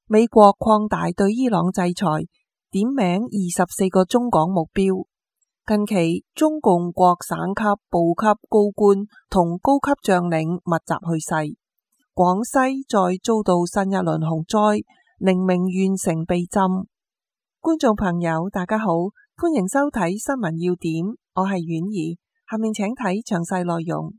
美國擴大對伊朗制裁，點名24個中港目標。近期中共各省級、部級高官同高級將領密集去世，廣西再遭到新一輪洪災，寧明縣城被浸。觀眾朋友大家好，歡迎收睇新聞要點，我係婉兒，下面請睇詳細內容。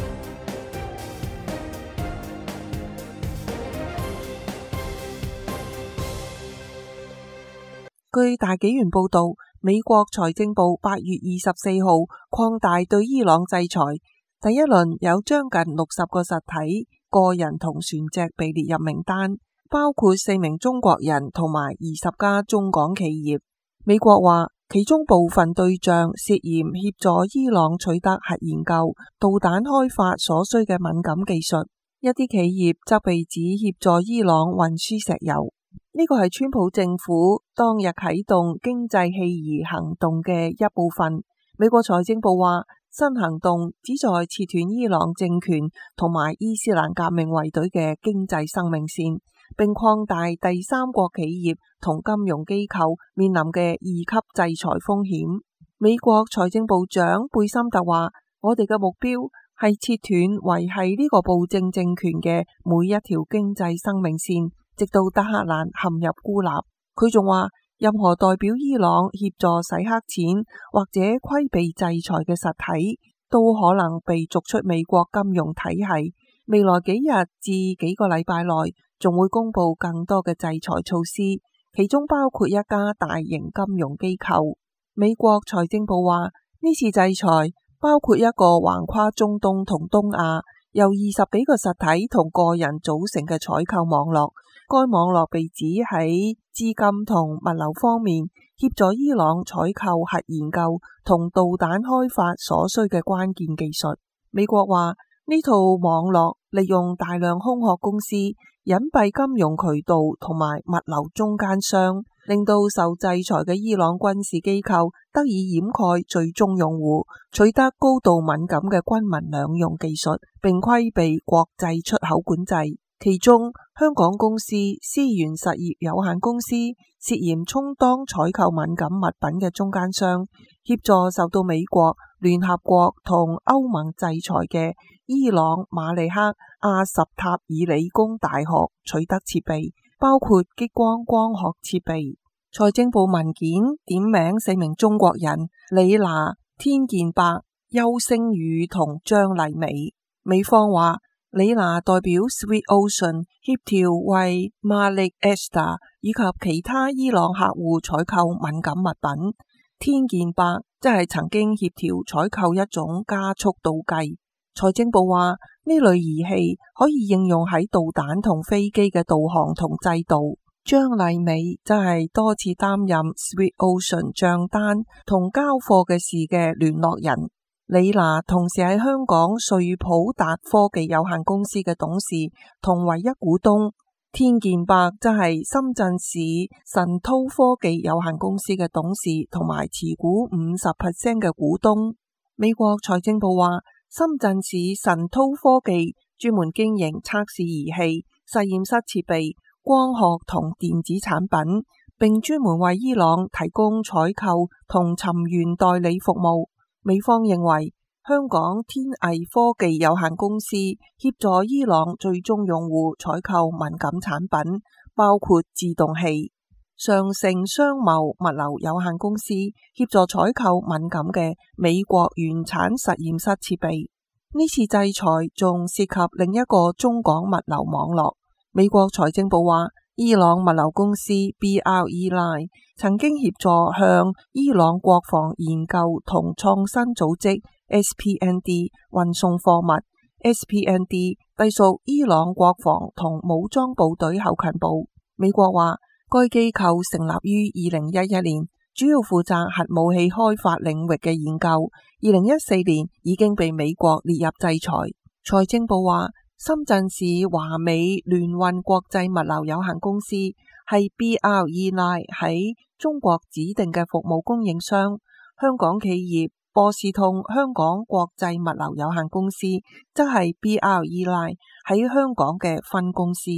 據大紀元報道，美國財政部8月24號擴大對伊朗制裁，第一輪有將近60個實體、個人同船隻被列入名單，包括4名中國人同埋20家中港企業。美國話，其中部分對象涉嫌協助伊朗取得核研究、導彈開發所需嘅敏感技術，一啲企業則被指協助伊朗運輸石油。呢個係川普政府當日啟動經濟棄夷行動嘅一部分。美國財政部話，新行動旨在切斷伊朗政權同埋伊斯蘭革命衛隊嘅經濟生命線，並擴大第三國企業同金融機構面臨嘅2級制裁風險。美國財政部長貝森特話，我哋嘅目標係切斷維繫呢個暴政政權嘅每一條經濟生命線，直到德黑蘭陷入孤立。佢仲話，任何代表伊朗協助洗黑錢或者規避制裁嘅實體，都可能被逐出美國金融體系。未來幾日至幾個禮拜內，仲會公布更多嘅制裁措施，其中包括一家大型金融機構。美國財政部話，呢次制裁包括一個橫跨中東同東亞，由20幾個實體同個人組成嘅採購網絡。該網絡被指喺資金同物流方面協助伊朗採購核研究同導彈開發所需嘅關鍵技術。美國話，呢套網絡利用大量空殼公司、隱蔽金融渠道同埋物流中間商，令到受制裁嘅伊朗軍事機構得以掩蓋最終用戶，取得高度敏感嘅軍民兩用技術，並規避國際出口管制。其中，香港公司思源實業有限公司涉嫌充當採購敏感物品嘅中間商，協助受到美國、聯合國同歐盟制裁嘅伊朗馬利克阿什塔爾理工大學取得設備，包括激光光學設備。財政部文件點名4名中國人：李娜、天健伯、邱星宇同張麗美。美方話，李娜代表 Sweet Ocean 協調為 Malik Esta 以及其他伊朗客戶採購敏感物品。天健伯即係曾經協調採購一種加速導計。財政部話，呢類儀器可以應用喺導彈同飛機嘅導航同制導。張麗美即係多次擔任 Sweet Ocean 賬單同交貨嘅事嘅聯絡人。李娜同時係香港瑞普達科技有限公司嘅董事同唯一股東。天健伯即係深圳市神濤科技有限公司嘅董事同埋持股50% 嘅股東。美國財政部話，深圳市神濤科技專門經營測試儀器、實驗室設備、光學同電子產品，並專門為伊朗提供採購同尋源代理服務。美方認為，香港天藝科技有限公司協助伊朗最終用戶採購敏感產品，包括自動器。上盛商貿物流有限公司協助採購敏感嘅美國原產實驗室設備。呢次制裁仲涉及另一個中港物流網絡。美國財政部話，伊朗物流公司 BRE-LINE 曾經協助向伊朗國防研究同創新組織 SPND 運送貨物。SPND 隸屬伊朗國防同武裝部隊後勤部。美國話，該機構成立於2011年，主要負責核武器開發領域嘅研究。2014年已經被美國列入制裁。財政部話，深圳市華美聯運國際物流有限公司係 BRE-LINE 喺中國指定嘅服務供應商。香港企業波士通香港國際物流有限公司則係 BRE-LINE 喺香港嘅分公司。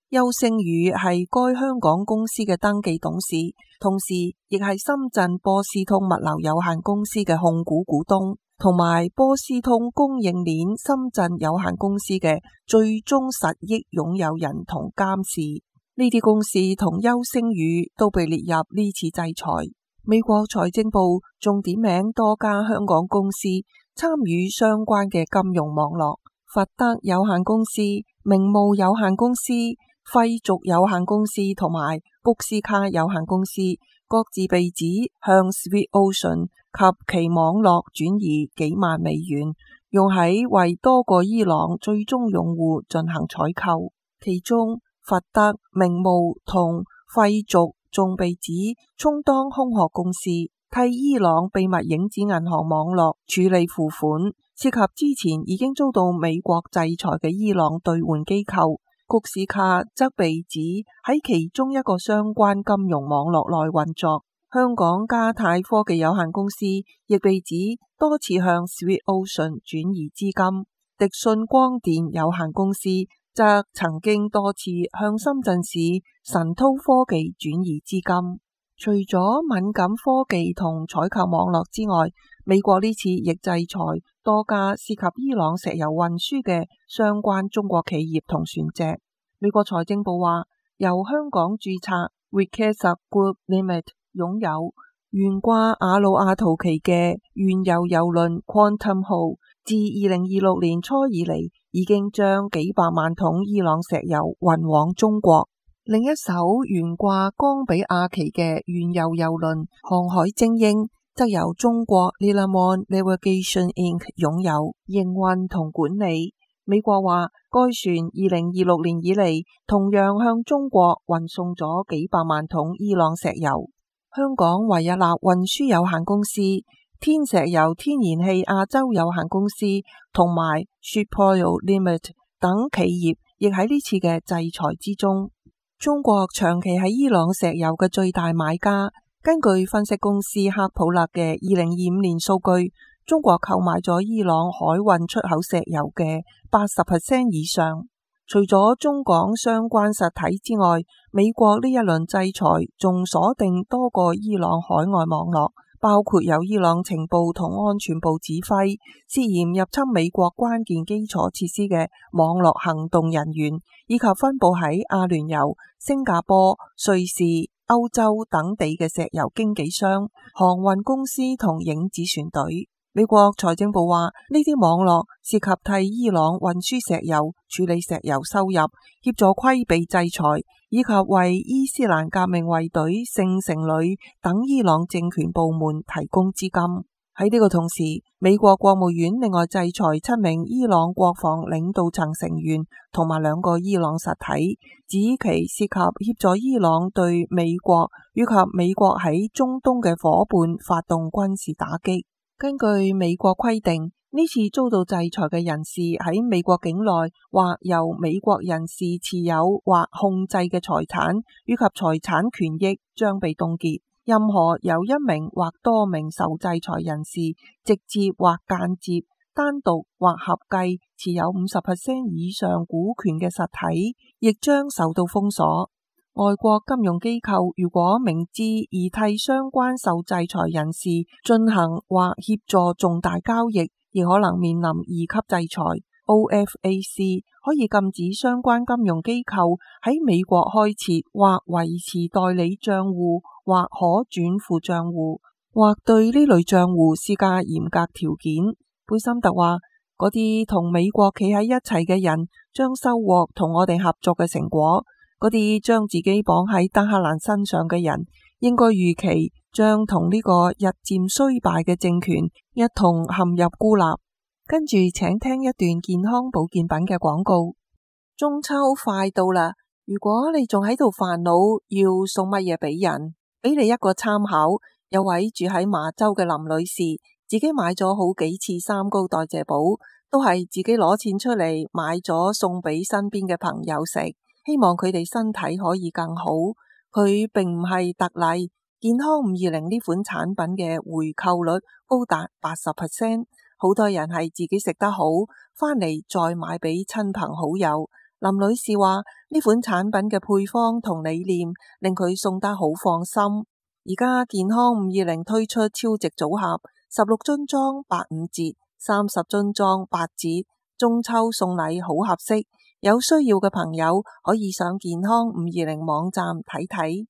邱星宇係該香港公司嘅登記董事，同時亦係深圳波斯通物流有限公司嘅控股股東，同埋波斯通供應鏈深圳有限公司嘅最終實益擁有人同監事。呢啲公司同邱星宇都被列入呢次制裁。美國財政部仲點名多家香港公司參與相關嘅金融網絡，佛德有限公司、明霧有限公司、輝續有限公司同埋谷斯卡有限公司各自被指向 SweetOcean 及其網絡轉移幾萬美元，用喺為多個伊朗最終用戶進行採購。其中佛德、明霧同輝續仲被指充當空殼公司，替伊朗秘密影子銀行網絡處理付款，涉及之前已經遭到美國制裁嘅伊朗兌換機構。谷斯卡則被指喺其中一個相關金融網絡內運作。香港嘉泰科技有限公司亦被指多次向 SweetOcean 轉移資金。迪信光電有限公司則曾經多次向深圳市神韜科技轉移資金。除咗敏感科技同採購網絡之外，美國呢次亦制裁多家涉及伊朗石油運輸嘅相關中國企業同船隻。美國財政部話，由香港註冊 Riqueza Group Limited 擁有懸掛阿魯阿圖旗嘅原油郵輪 Quantum Hope，自2026年初以嚟已經將幾百萬桶伊朗石油運往中國。另一艘懸掛岡比亞旗嘅原油郵輪航海精英則由中國 Lilamon Navigation Inc. 擁有營運同管理。美國話該船2026年以嚟同樣向中國運送咗幾百萬桶伊朗石油。香港維也納運輸有限公司、天石油天然氣亞洲有限公司同埋 Shipoil Limited 等企業亦喺呢次嘅制裁之中。中國長期喺伊朗石油嘅最大買家，根據分析公司克普勒嘅2025年數據，中國購買咗伊朗海運出口石油嘅80% 以上。除咗中港相關實體之外，美國呢一輪制裁仲鎖定多個伊朗海外網絡，包括有伊朗情報同安全部指揮涉嫌入侵美國關鍵基礎設施嘅網絡行動人員，以及分布喺阿聯酋、新加坡、瑞士、歐洲等地嘅石油經紀商、航運公司同影子船隊。美國財政部話，呢啲網絡涉及替伊朗運輸石油、處理石油收入、協助規避制裁，以及為伊斯蘭革命衛隊聖城旅等伊朗政權部門提供資金。喺呢個同時，美國國務院另外制裁7名伊朗國防領導層成員同埋2個伊朗實體，指其涉及協助伊朗對美國以及美國喺中東嘅夥伴發動軍事打擊。根據美國規定，呢次遭到制裁嘅人士喺美國境內或由美國人士持有或控制嘅財產以及財產權益將被凍結。任何由1名或多名受制裁人士直接或間接、單獨或合計持有50% 以上股權嘅實體，亦將受到封鎖。外國金融機構如果明知而替相關受制裁人士進行或協助重大交易，亦可能面臨2級制裁。OFAC 可以禁止相關金融機構喺美國開設或維持代理賬戶或可轉付賬戶，或對呢類賬戶施加嚴格條件。貝森特話，嗰啲同美國企喺一齊嘅人將收穫同我哋合作嘅成果。嗰啲將自己綁喺德黑蘭身上嘅人，應該預期將同呢個日漸衰敗嘅政權一同陷入孤立。跟住請聽一段健康保健品嘅廣告。中秋快到啦，如果你仲喺度煩惱要送乜嘢俾人，俾你一個參考。有位住喺麻州嘅林女士，自己買咗好幾次三高代謝寶，都係自己攞錢出嚟買咗送俾身邊嘅朋友食，希望佢哋身體可以更好。佢並唔係特例，健康520呢款產品嘅回購率高達80%，好多人係自己食得好，返嚟再買俾親朋好友。 林女士話呢款產品嘅配方同理念令佢送得好放心。而家健康520推出超值組合，16樽裝85折，30樽裝8折，中秋送禮好合適。有需要嘅朋友可以上健康520網站睇睇。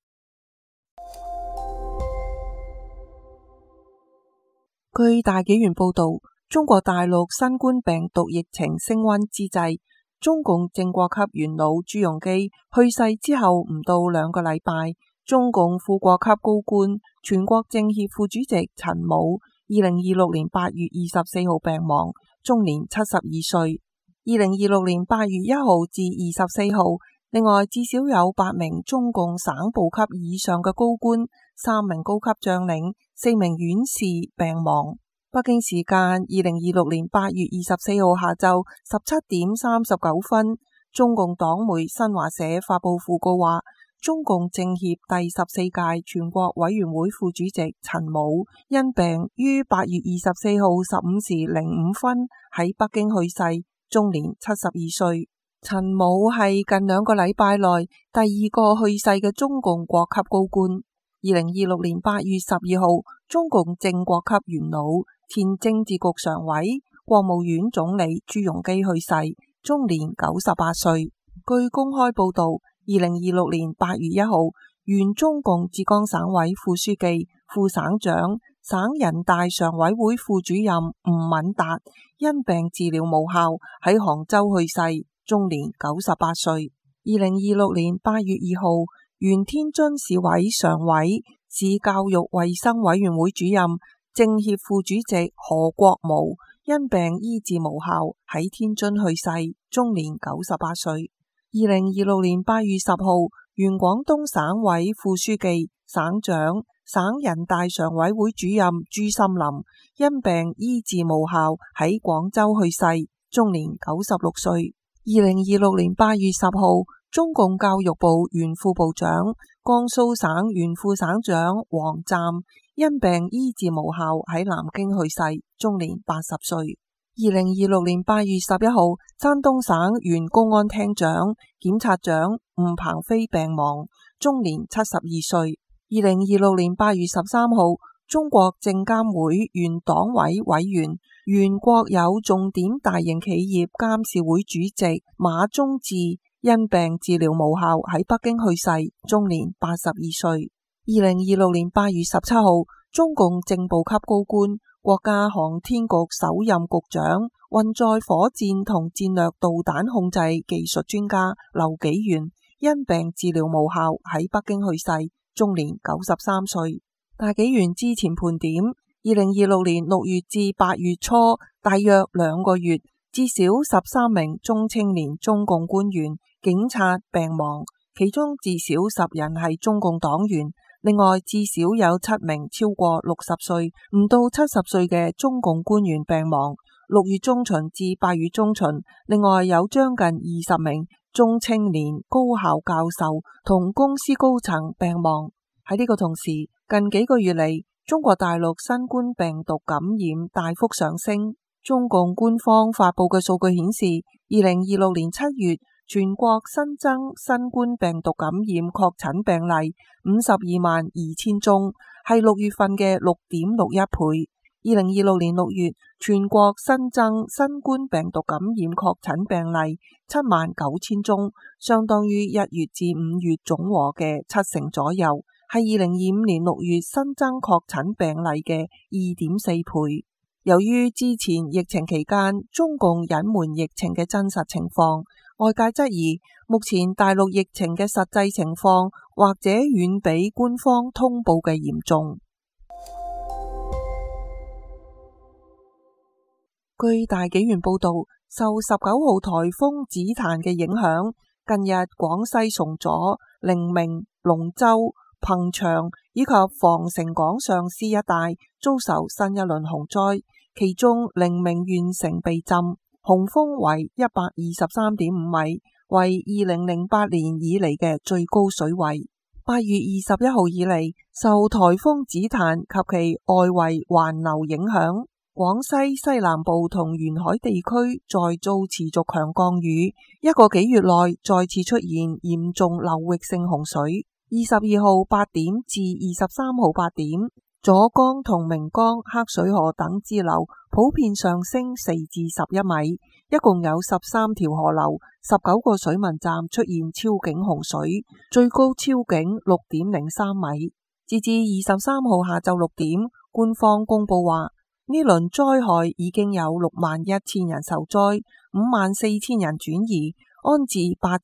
據大紀元報道，中國大陸新冠病毒疫情升溫之際，中共正國級元老朱鎔基去世之後唔到2個禮拜，中共副國級高官、全國政協副主席陳武2026年8月24號病亡，終年72歲。2026年8月1號至24號，另外至少有8名中共省部級以上嘅高官、3名高級將領、4名院士病亡。北京時間2026年8月24號下晝17點39分，中共黨媒新華社發布訃告話，中共政協第14屆全國委員會副主席陳武因病於8月24號15時05分喺北京去世，終年72歲。陳武係近2個禮拜內第2個去世嘅中共國級高官。2026年8月12號，中共正國級元老、前政治局常委、國務院總理朱鎔基去世，終年98歲。據公開報道，2026年8月1號，原中共浙江省委副書記、副省長、省人大常委會副主任吳敏達因病治療無效喺杭州去世，終年98歲。2026年8月2號，原天津市委常委、市教育衛生委員會主任、政協副主席何國武因病醫治無效喺天津去世，終年98歲。2026年8月10號，原廣東省委副書記、省長、省人大常委會主任朱森林因病醫治無效喺廣州去世，終年96歲。2026年8月10號，中共教育部原副部長、江蘇省原副省長王湛因病醫治無效喺南京去世，終年80歲。2026年8月11號，山東省原公安廳長、檢察長吳鵬飛病亡，終年72歲。2026年8月13號，中國證監會原黨委委員、原國有重點大型企業監事會主席馬忠志因病治療無效喺北京去世，終年82歲。2026年8月17號，中共正部級高官、國家航天局首任局長、運載火箭同戰略導彈控制技術專家劉紀元因病治療無效喺北京去世，終年93歲。大紀元之前盤點，2026年6月至8月初，大約2個月，至少13名中青年中共官員、警察病亡，其中至少10人係中共黨員。另外，至少有7名超過60歲唔到70歲嘅中共官員病亡。6月中旬至8月中旬，另外有將近20名中青年高校教授同公司高層病亡。喺呢個同時，近幾個月嚟，中國大陸新冠病毒感染大幅上升。中共官方發佈嘅數據顯示，2026年7月，全國新增新冠病毒感染確診病例522000宗，係6月份嘅6.61倍。2026年6月，全國新增新冠病毒感染確診病例79000宗，相當於1月至5月總和嘅70%左右，係2025年6月新增確診病例嘅2.4倍。由於之前疫情期間中共隱瞞疫情嘅真實情況，外界質疑目前大陸疫情嘅實際情況或者遠比官方通報嘅嚴重。據大紀元報道，受19號颱風紫檀嘅影響，近日廣西崇左、寧明、龍州、彭祥以及防城港上師一帶遭受新一輪洪災，其中寧明縣城被浸，洪峰為123.5米，為2008年以嚟嘅最高水位。8月21號以嚟，受颱風紫檀及其外圍環流影響， 廣西西南部同沿海地區再遭持續強降雨，一個幾月內再次出現嚴重流域性洪水。22號8點至23號8點，左江同明江、黑水河等支流普遍上升4至11米，一共有13條河流、19個水文站出現超警洪水，最高超警6.03米。截至23號下晝6點，官方公布話，呢輪災害已經有61000人受災，54000人轉移，安置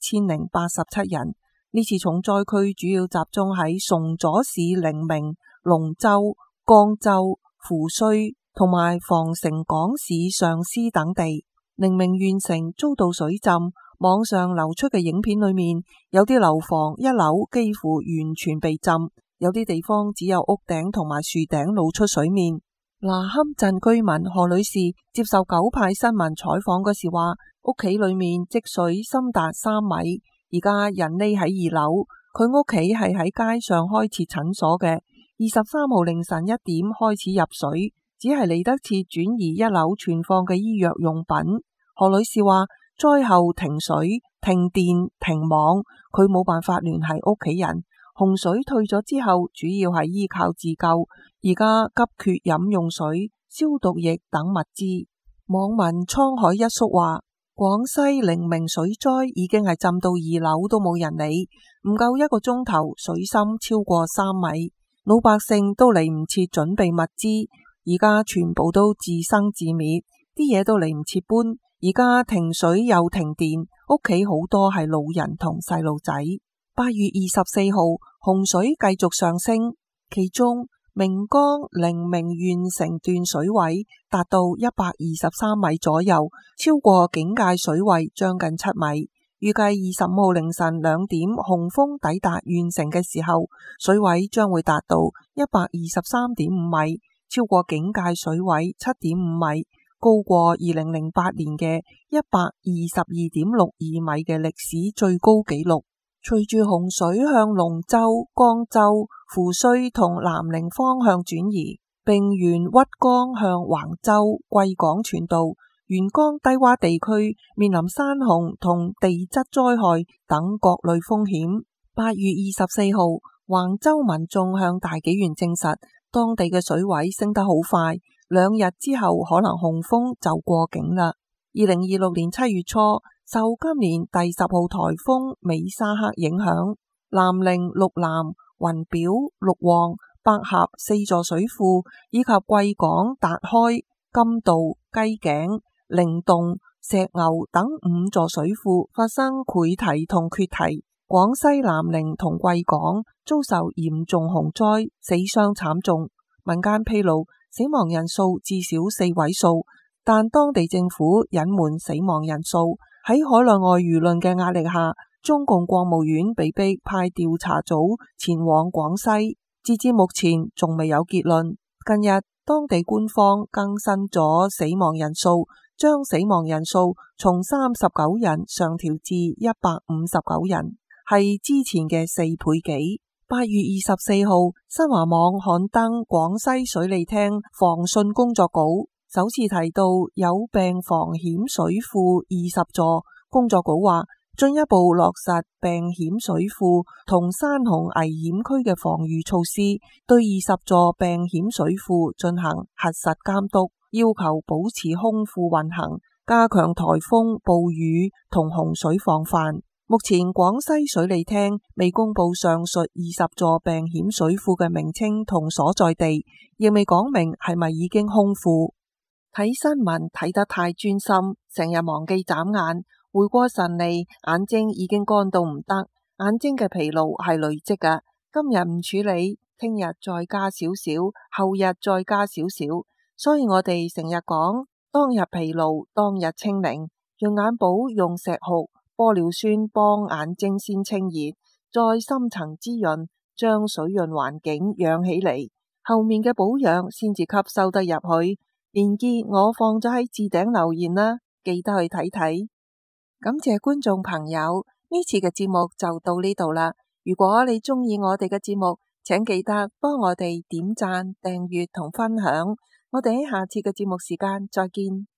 8087人。呢次重災區主要集中喺崇左市寧明、龍州、江州、扶綏同埋防城港市上施等地。寧明縣城遭到水浸，網上流出嘅影片裏面，有啲樓房一樓幾乎完全被浸，有啲地方只有屋頂同埋樹頂露出水面。那堪鎮居民何女士接受九派新聞採訪嗰時話，屋企裏面積水深達3米，而家人匿喺2樓。佢屋企係喺街上開設診所嘅。23號凌晨1點開始入水，只係嚟得切轉移1樓存放嘅醫藥用品。何女士話，災後停水、停電、停網，佢冇辦法聯繫屋企人。洪水退咗之後，主要係依靠自救，而家急缺飲用水、消毒液等物資。網民滄海一粟話，廣西寧明水災已經係浸到2樓都冇人理，唔夠1個鐘頭，水深超過3米，老百姓都嚟唔切準備物資，而家全部都自生自滅，啲嘢都嚟唔切搬，而家停水又停電，屋企好多係老人同細路仔。8月24號，洪水繼續上升，其中明江寧明縣城段水位達到123米左右，超過警戒水位將近7米。預計25號凌晨2點，洪峰抵達縣城嘅時候，水位將會達到123.5米，超過警戒水位7.5米，高過2008年嘅122.62米嘅歷史最高紀錄。隨住洪水向龍州、江州、扶綏同南寧方向轉移，並沿鬱江向橫州、貴港傳導，沿江低洼地區面臨山洪同地質災害等各類風險。8月24號，橫州民眾向大紀元證實，當地嘅水位升得好快，2日之後可能洪峰就過境啦。2026年7月初，受今年第10號颱風美沙克影響，南寧、陸南、雲表、陸旺、百合4座水庫以及貴港、達開、金道、雞頸、靈洞、石牛等5座水庫發生潰堤同決堤，廣西南寧同貴港遭受嚴重洪災，死傷慘重。民間披露死亡人數至少4位數，但當地政府隱瞞死亡人數。喺海內外輿論嘅壓力下，中共國務院被迫派調查組前往廣西。截至目前仲未有結論。近日當地官方更新咗死亡人數，將死亡人數從39人上調至159人，係之前嘅4倍幾。8月24號，新華網刊登廣西水利廳防汛工作稿，首次提到有病防險水庫20座。工作稿話，進一步落實病險水庫同山洪危險區嘅防禦措施，對20座病險水庫進行核實監督，要求保持空庫運行，加強颱風、暴雨同洪水防範。目前廣西水利廳未公布上述20座病險水庫嘅名稱同所在地，亦未講明係咪已經空庫。睇新聞睇得太專心，成日忘記眨眼，回過神嚟，眼睛已經乾到唔得。眼睛嘅疲勞係累積㗎，今日唔處理，聽日再加少少，後日再加少少。所以我哋成日講，當日疲勞，當日清零。用眼寶用石斛、玻尿酸幫眼睛先清熱，再深層滋潤，將水潤環境養起嚟，後面嘅保養先至吸收得入去。連結我放咗喺置頂留言啦，記得去睇睇。感謝觀眾朋友，呢次嘅節目就到呢度啦。如果你鍾意我哋嘅節目，請記得幫我哋點讚、訂閱同分享。 我哋喺下次嘅節目時間再見。